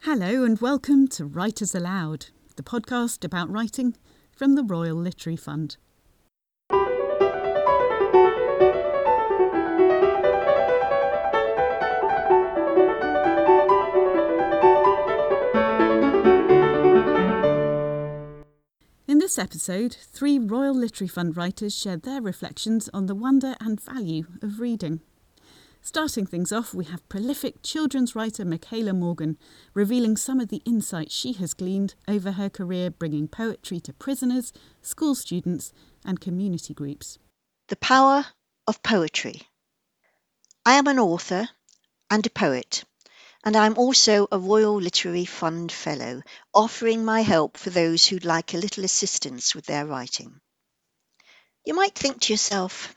Hello and welcome to Writers Aloud, the podcast about writing from the Royal Literary Fund. In this episode, 3 Royal Literary Fund writers shared their reflections on the wonder and value of reading. Starting things off, we have prolific children's writer Michaela Morgan, revealing some of the insights she has gleaned over her career bringing poetry to prisoners, school students and community groups. The power of poetry. I am an author and a poet, and I am also a Royal Literary Fund Fellow, offering my help for those who'd like a little assistance with their writing. You might think to yourself,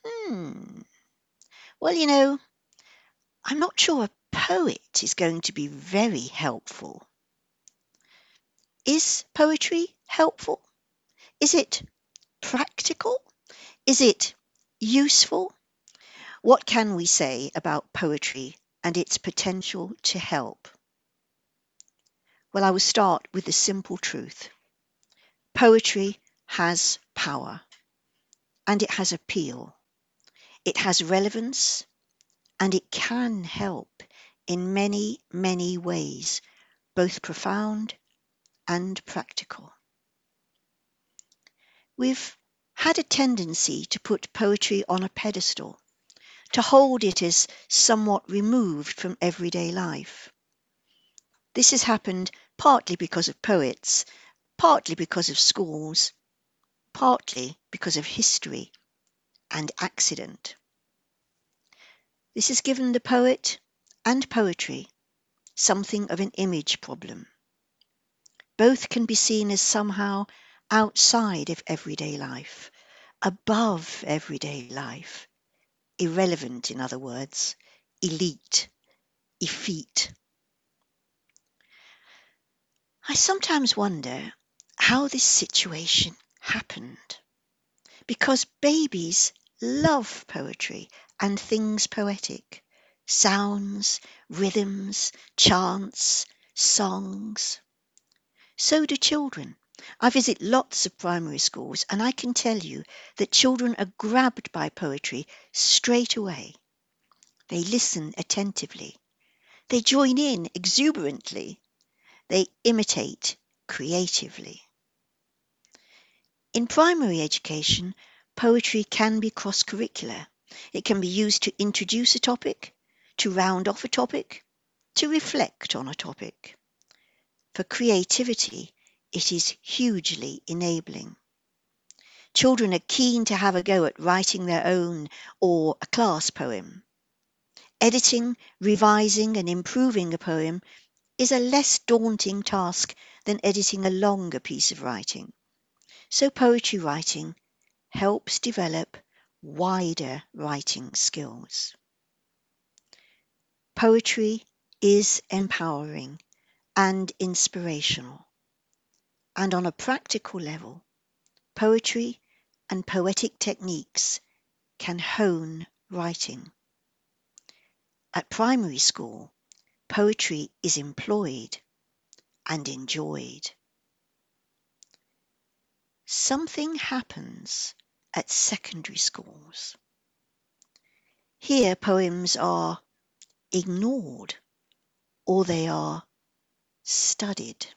well, I'm not sure a poet is going to be very helpful. Is poetry helpful? Is it practical? Is it useful? What can we say about poetry and its potential to help? Well, I will start with the simple truth. Poetry has power and it has appeal. It has relevance and it can help in many, many ways, both profound and practical. We've had a tendency to put poetry on a pedestal, to hold it as somewhat removed from everyday life. This has happened partly because of poets, partly because of schools, partly because of history and accident. This has given the poet and poetry something of an image problem. Both can be seen as somehow outside of everyday life, above everyday life, irrelevant, in other words, elite, effete. I sometimes wonder how this situation happened, because babies love poetry and things poetic, sounds, rhythms, chants, songs. So do children. I visit lots of primary schools and I can tell you that children are grabbed by poetry straight away. They listen attentively. They join in exuberantly. They imitate creatively. In primary education, poetry can be cross-curricular. It can be used to introduce a topic, to round off a topic, to reflect on a topic. For creativity, it is hugely enabling. Children are keen to have a go at writing their own or a class poem. Editing, revising and improving a poem is a less daunting task than editing a longer piece of writing. So poetry writing helps develop wider writing skills. Poetry is empowering and inspirational. And on a practical level, poetry and poetic techniques can hone writing. At primary school, poetry is employed and enjoyed. Something happens at secondary schools. Here poems are ignored or they are studied.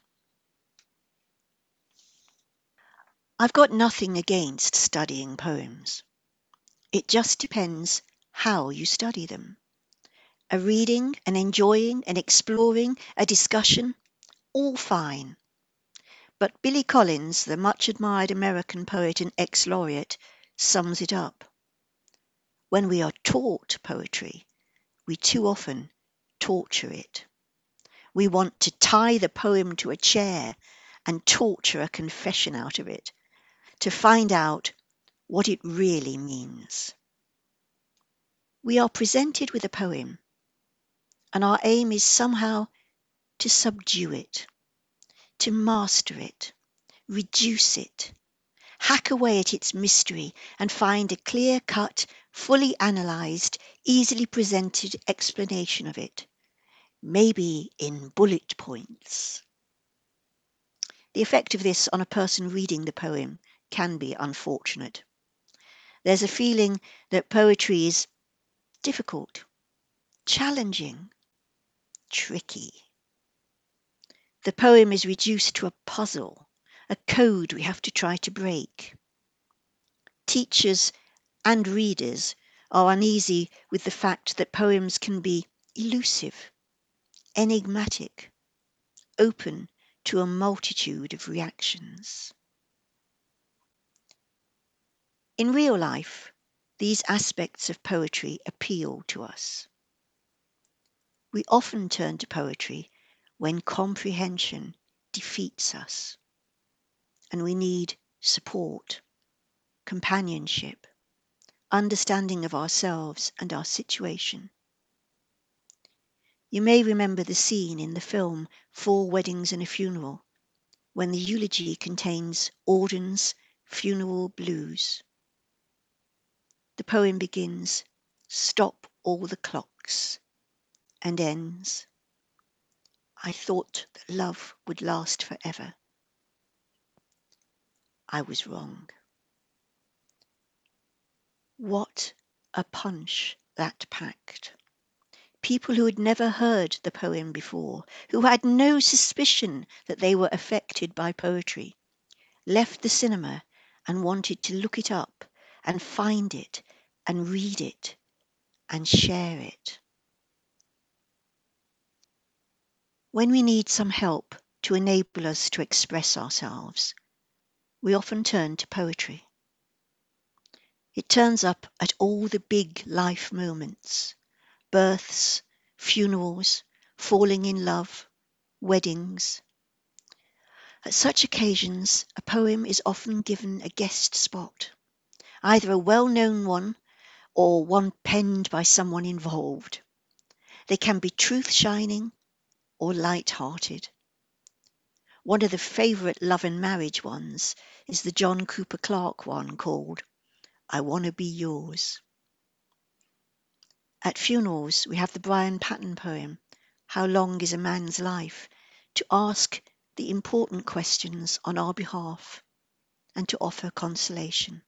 I've got nothing against studying poems. It just depends how you study them. A reading, an enjoying, an exploring, a discussion, all fine. But Billy Collins, the much admired American poet and ex-laureate, sums it up. When we are taught poetry, we too often torture it. We want to tie the poem to a chair and torture a confession out of it, to find out what it really means. We are presented with a poem, and our aim is somehow to subdue it, to master it, reduce it, hack away at its mystery and find a clear-cut, fully analysed, easily presented explanation of it. maybe in bullet points. The effect of this on a person reading the poem can be unfortunate. There's a feeling that poetry is difficult, challenging, tricky. The poem is reduced to a puzzle, a code we have to try to break. Teachers and readers are uneasy with the fact that poems can be elusive, enigmatic, open to a multitude of reactions. In real life, these aspects of poetry appeal to us. We often turn to poetry when comprehension defeats us and we need support, companionship, understanding of ourselves and our situation. You may remember the scene in the film 4 Weddings and a Funeral, when the eulogy contains Auden's funeral blues. The poem begins, "Stop all the clocks," and ends, "I thought that love would last forever. I was wrong." What a punch that packed. People who had never heard the poem before, who had no suspicion that they were affected by poetry, left the cinema and wanted to look it up and find it and read it and share it. When we need some help to enable us to express ourselves, we often turn to poetry. It turns up at all the big life moments: births, funerals, falling in love, weddings. At such occasions, a poem is often given a guest spot, either a well-known one or one penned by someone involved. They can be truth-shining or light-hearted. One of the favourite love and marriage ones is the John Cooper Clarke one called "I Wanna Be Yours." At funerals, we have the Brian Patten poem, "How Long is a Man's Life?", to ask the important questions on our behalf and to offer consolation.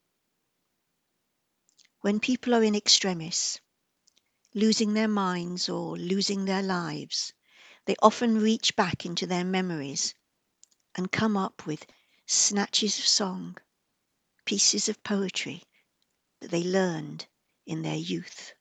When people are in extremis, losing their minds or losing their lives, they often reach back into their memories and come up with snatches of song, pieces of poetry that they learned in their youth.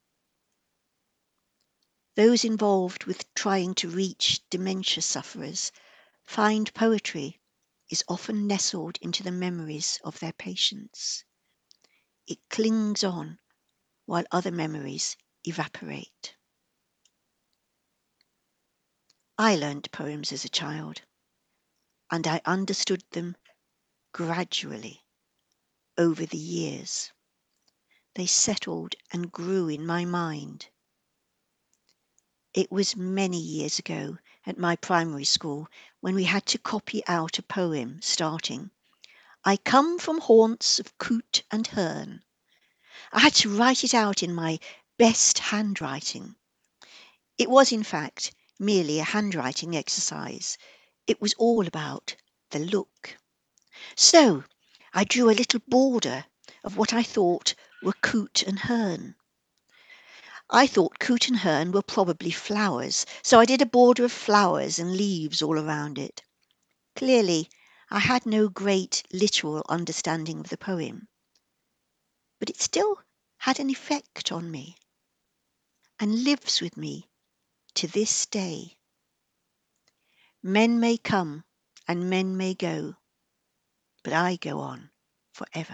Those involved with trying to reach dementia sufferers find poetry is often nestled into the memories of their patients. It clings on while other memories evaporate. I learnt poems as a child, and I understood them gradually over the years. They settled and grew in my mind. It was many years ago at my primary school when we had to copy out a poem starting, "I come from haunts of coot and hern." I had to write it out in my best handwriting. It was, in fact, merely a handwriting exercise. It was all about the look. So I drew a little border of what I thought were coot and hern. I thought coot and hern were probably flowers, so I did a border of flowers and leaves all around it. Clearly, I had no great literal understanding of the poem, but it still had an effect on me and lives with me to this day. Men may come and men may go, but I go on forever.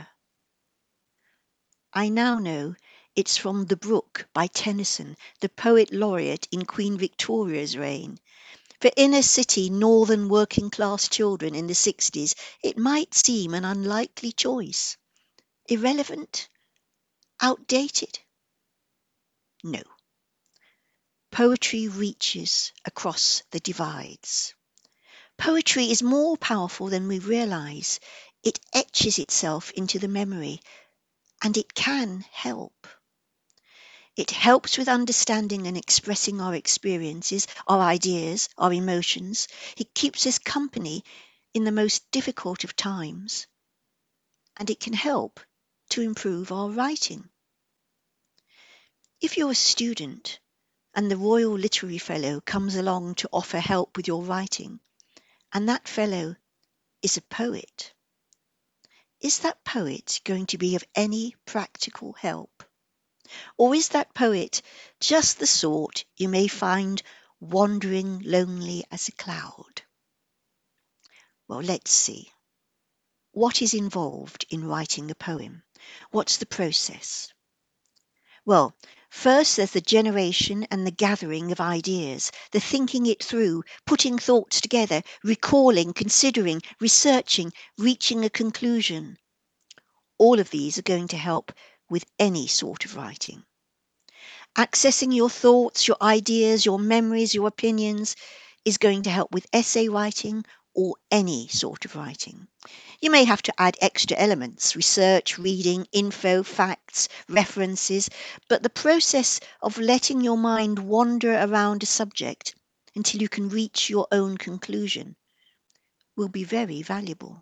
I now know it's from The Brook by Tennyson, the poet laureate in Queen Victoria's reign. For inner city northern working class children in the 60s, it might seem an unlikely choice. Irrelevant? Outdated? No. Poetry reaches across the divides. Poetry is more powerful than we realise. It etches itself into the memory, and it can help. It helps with understanding and expressing our experiences, our ideas, our emotions. It keeps us company in the most difficult of times. And it can help to improve our writing. If you're a student and the Royal Literary Fellow comes along to offer help with your writing, and that fellow is a poet, is that poet going to be of any practical help? Or is that poet just the sort you may find wandering lonely as a cloud? Well, let's see. What is involved in writing a poem? What's the process? Well, first there's the generation and the gathering of ideas, the thinking it through, putting thoughts together, recalling, considering, researching, reaching a conclusion. All of these are going to help with any sort of writing. Accessing your thoughts, your ideas, your memories, your opinions is going to help with essay writing or any sort of writing. You may have to add extra elements, research, reading, info, facts, references, but the process of letting your mind wander around a subject until you can reach your own conclusion will be very valuable.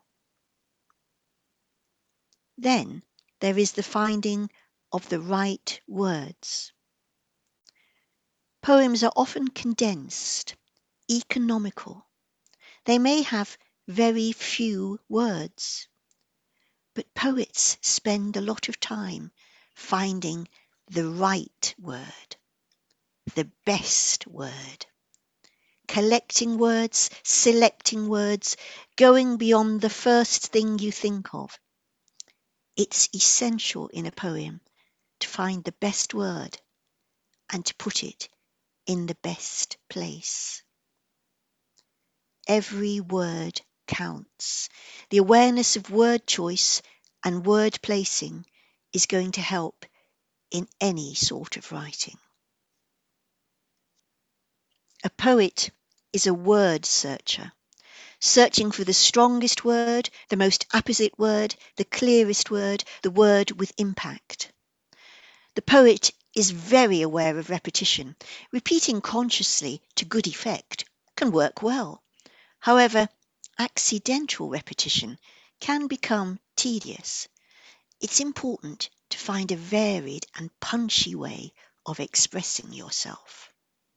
Then there is the finding of the right words. Poems are often condensed, economical. They may have very few words, but poets spend a lot of time finding the right word, the best word, collecting words, selecting words, going beyond the first thing you think of. It's essential in a poem to find the best word and to put it in the best place. Every word counts. The awareness of word choice and word placing is going to help in any sort of writing. A poet is a word searcher, searching for the strongest word, the most apposite word, the clearest word, the word with impact. The poet is very aware of repetition. Repeating consciously to good effect can work well. However, accidental repetition can become tedious. It's important to find a varied and punchy way of expressing yourself.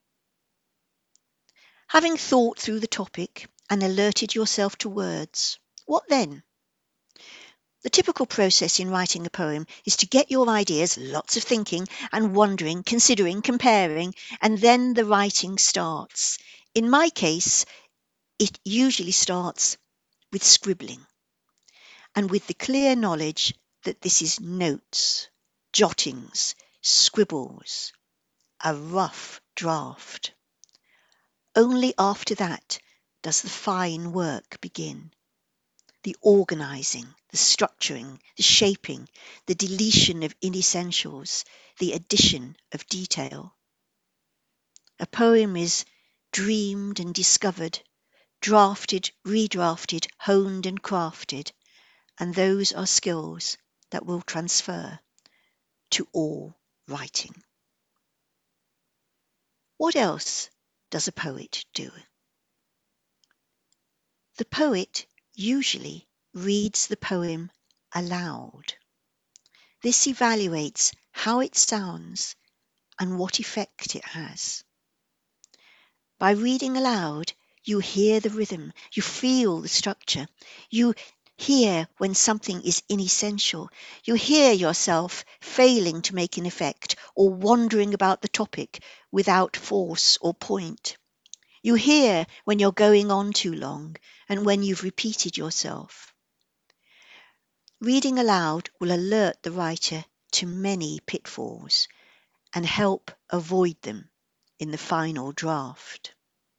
Having thought through the topic and alerted yourself to words, what then? The typical process in writing a poem is to get your ideas, lots of thinking and wondering, considering, comparing, and then the writing starts. In my case, it usually starts with scribbling, and with the clear knowledge that this is notes, jottings, scribbles, a rough draft. Only after that does the fine work begin. The organising, the structuring, the shaping, the deletion of inessentials, the addition of detail. A poem is dreamed and discovered, drafted, redrafted, honed and crafted, and those are skills that will transfer to all writing. What else does a poet do? The poet usually reads the poem aloud. This evaluates how it sounds and what effect it has. By reading aloud, you hear the rhythm, you feel the structure, you hear when something is inessential, you hear yourself failing to make an effect or wandering about the topic without force or point. You hear when you're going on too long and when you've repeated yourself. Reading aloud will alert the writer to many pitfalls and help avoid them in the final draft.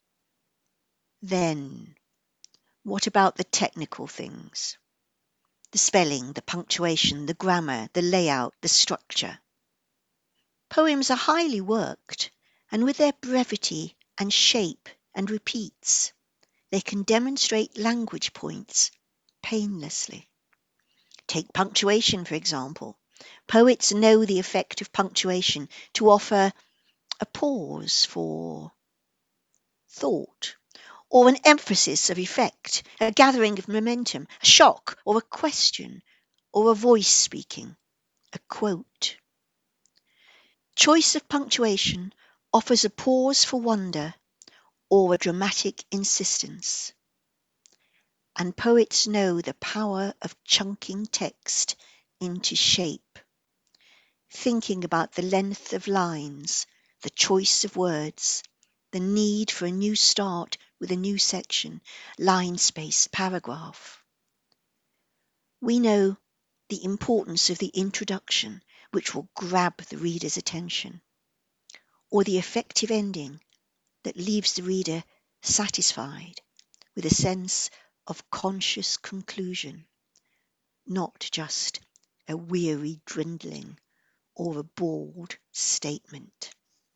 Then, what about the technical things? The spelling, the punctuation, the grammar, the layout, the structure. Poems are highly worked, and with their brevity and shape and repeats, they can demonstrate language points painlessly. Take punctuation, for example. Poets know the effect of punctuation to offer a pause for thought, or an emphasis of effect, a gathering of momentum, a shock or a question, or a voice speaking, a quote. Choice of punctuation offers a pause for wonder or a dramatic insistence. And poets know the power of chunking text into shape, thinking about the length of lines, the choice of words, the need for a new start with a new section, line space, paragraph. We know the importance of the introduction, which will grab the reader's attention, or the effective ending that leaves the reader satisfied with a sense of conscious conclusion, not just a weary dwindling or a bald statement.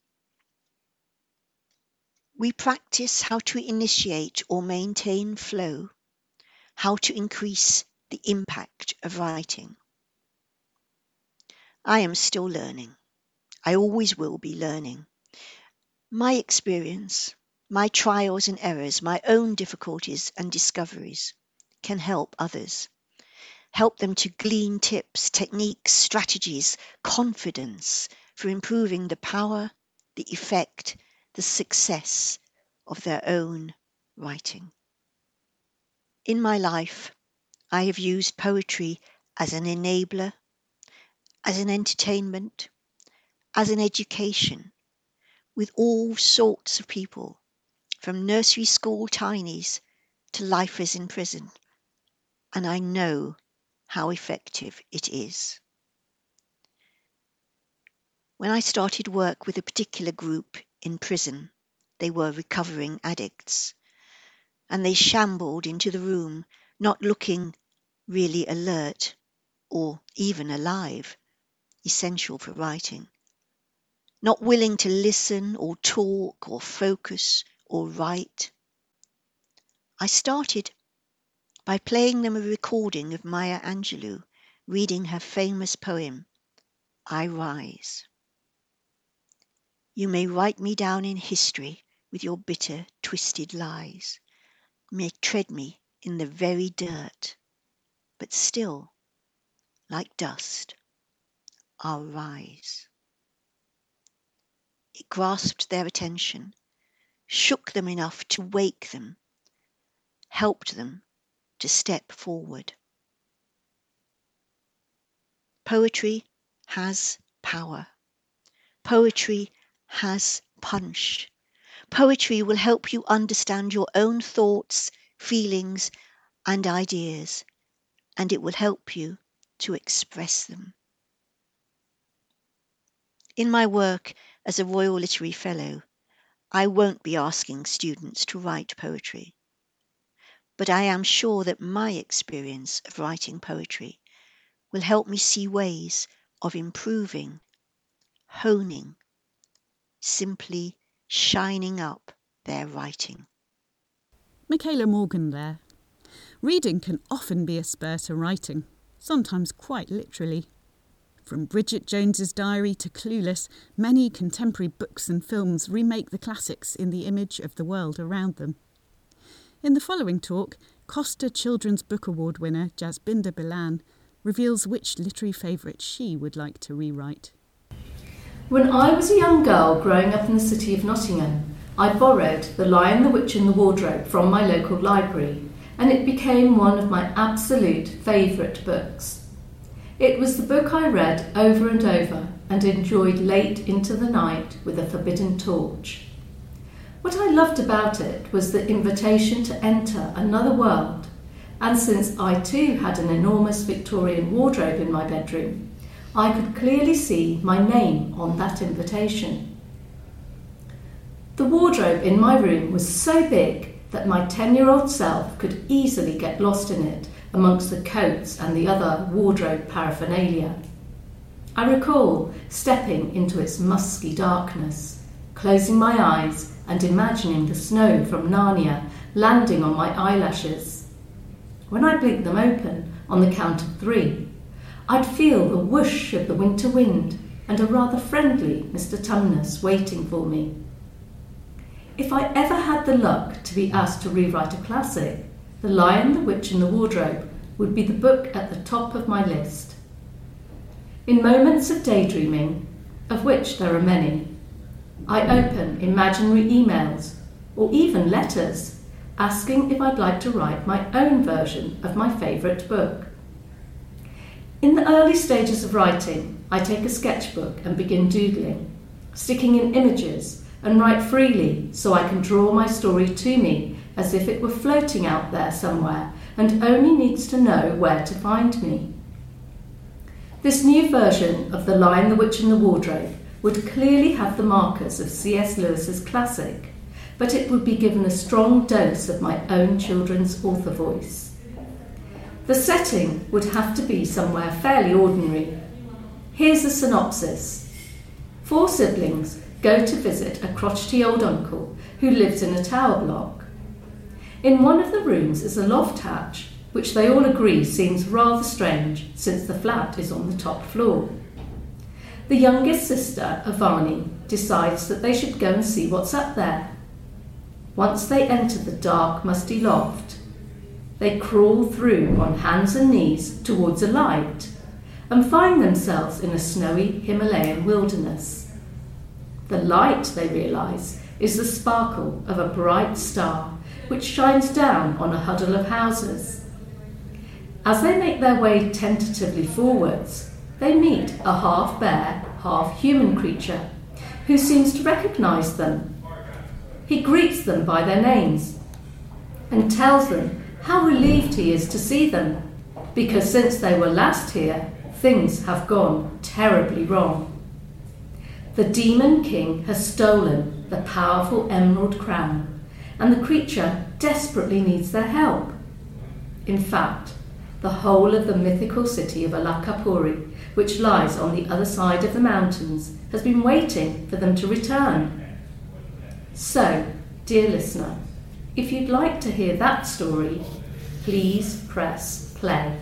We practice how to initiate or maintain flow, how to increase the impact of writing. I am still learning. I always will be learning. My experience, my trials and errors, my own difficulties and discoveries can help others. Help them to glean tips, techniques, strategies, confidence for improving the power, the effect, the success of their own writing. In my life, I have used poetry as an enabler, as an entertainment, as an education, with all sorts of people, from nursery school tinies to lifers in prison, and I know how effective it is. When I started work with a particular group in prison, they were recovering addicts, and they shambled into the room, not looking really alert or even alive, essential for writing, not willing to listen or talk or focus or write. I started by playing them a recording of Maya Angelou reading her famous poem, I Rise. You may write me down in history with your bitter, twisted lies, may tread me in the very dirt, but still, like dust, I'll rise. It grasped their attention, shook them enough to wake them, helped them to step forward. Poetry has power. Poetry has punch. Poetry will help you understand your own thoughts, feelings, and ideas, and it will help you to express them. In my work as a Royal Literary Fellow, I won't be asking students to write poetry, but I am sure that my experience of writing poetry will help me see ways of improving, honing, simply shining up their writing. Michaela Morgan there. Reading can often be a spur to writing, sometimes quite literally. From Bridget Jones's Diary to Clueless, many contemporary books and films remake the classics in the image of the world around them. In the following talk, Costa Children's Book Award winner Jasbinder Bilan reveals which literary favourite she would like to rewrite. When I was a young girl growing up in the city of Nottingham, I borrowed The Lion, the Witch and the Wardrobe from my local library, and it became one of my absolute favourite books. It was the book I read over and over and enjoyed late into the night with a forbidden torch. What I loved about it was the invitation to enter another world, and since I too had an enormous Victorian wardrobe in my bedroom, I could clearly see my name on that invitation. The wardrobe in my room was so big that my 10-year-old self could easily get lost in it amongst the coats and the other wardrobe paraphernalia. I recall stepping into its musky darkness, closing my eyes and imagining the snow from Narnia landing on my eyelashes. When I blinked them open on the count of 3, I'd feel the whoosh of the winter wind and a rather friendly Mr. Tumnus waiting for me. If I ever had the luck to be asked to rewrite a classic, The Lion, the Witch and the Wardrobe would be the book at the top of my list. In moments of daydreaming, of which there are many, I open imaginary emails or even letters asking if I'd like to write my own version of my favourite book. In the early stages of writing, I take a sketchbook and begin doodling, sticking in images and write freely so I can draw my story to me as if it were floating out there somewhere and only needs to know where to find me. This new version of The Lion, the Witch and the Wardrobe would clearly have the markers of C.S. Lewis's classic, but it would be given a strong dose of my own children's author voice. The setting would have to be somewhere fairly ordinary. Here's a synopsis. 4 siblings go to visit a crotchety old uncle who lives in a tower block. In one of the rooms is a loft hatch, which they all agree seems rather strange since the flat is on the top floor. The youngest sister, Avani, decides that they should go and see what's up there. Once they enter the dark, musty loft, they crawl through on hands and knees towards a light and find themselves in a snowy Himalayan wilderness. The light, they realise, is the sparkle of a bright star which shines down on a huddle of houses. As they make their way tentatively forwards, they meet a half-bear, half-human creature who seems to recognise them. He greets them by their names and tells them how relieved he is to see them, because since they were last here, things have gone terribly wrong. The Demon King has stolen the powerful emerald crown, and the creature desperately needs their help. In fact, the whole of the mythical city of Alakapuri, which lies on the other side of the mountains, has been waiting for them to return. So, dear listener, if you'd like to hear that story, please press play.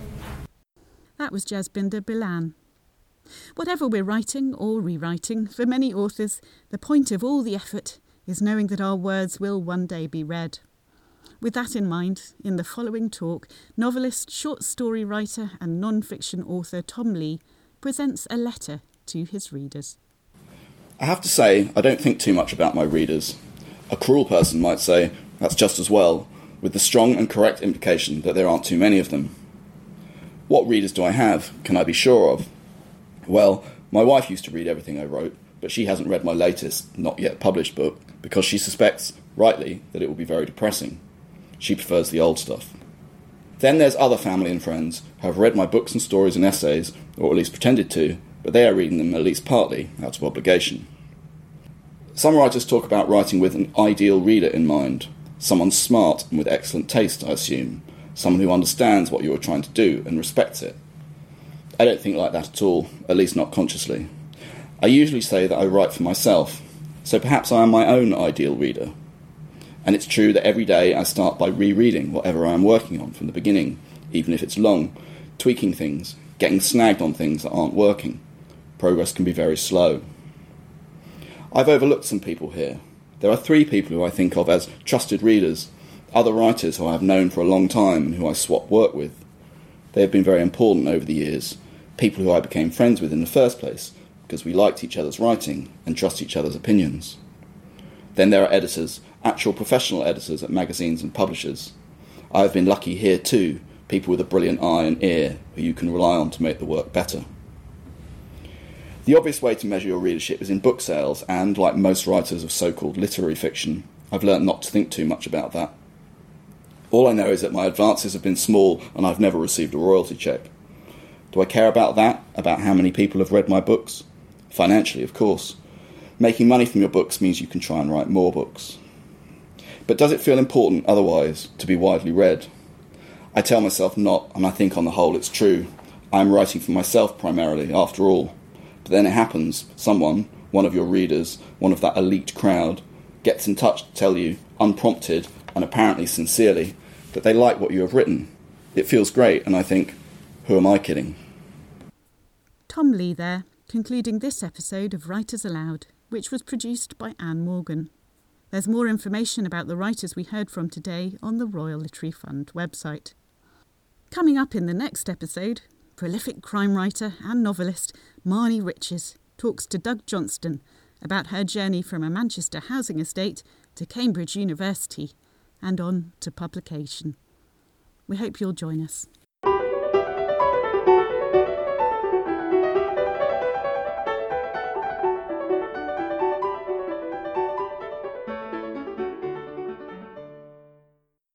That was Jasbinder Bilan. Whatever we're writing or rewriting, for many authors, the point of all the effort is knowing that our words will one day be read. With that in mind, in the following talk, novelist, short story writer and non-fiction author Tom Lee presents a letter to his readers. I have to say, I don't think too much about my readers. A cruel person might say, that's just as well, with the strong and correct implication that there aren't too many of them. What readers do I have, can I be sure of? Well, my wife used to read everything I wrote, but she hasn't read my latest, not yet published book, because she suspects, rightly, that it will be very depressing. She prefers the old stuff. Then there's other family and friends who have read my books and stories and essays, or at least pretended to, but they are reading them at least partly out of obligation. Some writers talk about writing with an ideal reader in mind, someone smart and with excellent taste, I assume, someone who understands what you are trying to do and respects it. I don't think like that at all, at least not consciously. I usually say that I write for myself, so perhaps I am my own ideal reader. And it's true that every day I start by rereading whatever I am working on from the beginning, even if it's long, tweaking things, getting snagged on things that aren't working. Progress can be very slow. I've overlooked some people here. There are 3 people who I think of as trusted readers, other writers who I have known for a long time and who I swap work with. They have been very important over the years, people who I became friends with in the first place, because we liked each other's writing and trust each other's opinions. Then there are editors, actual professional editors at magazines and publishers. I have been lucky here too, people with a brilliant eye and ear who you can rely on to make the work better. The obvious way to measure your readership is in book sales, and, like most writers of so-called literary fiction, I've learnt not to think too much about that. All I know is that my advances have been small and I've never received a royalty cheque. Do I care about that, about how many people have read my books? Financially, of course. Making money from your books means you can try and write more books. But does it feel important otherwise to be widely read? I tell myself not, and I think on the whole it's true. I am writing for myself primarily, after all. But then it happens, someone, one of your readers, one of that elite crowd, gets in touch to tell you, unprompted and apparently sincerely, that they like what you have written. It feels great, and I think, who am I kidding? Tom Lee there, concluding this episode of Writers Aloud, which was produced by Anne Morgan. There's more information about the writers we heard from today on the Royal Literary Fund website. Coming up in the next episode, prolific crime writer and novelist Marnie Riches talks to Doug Johnston about her journey from a Manchester housing estate to Cambridge University and on to publication. We hope you'll join us.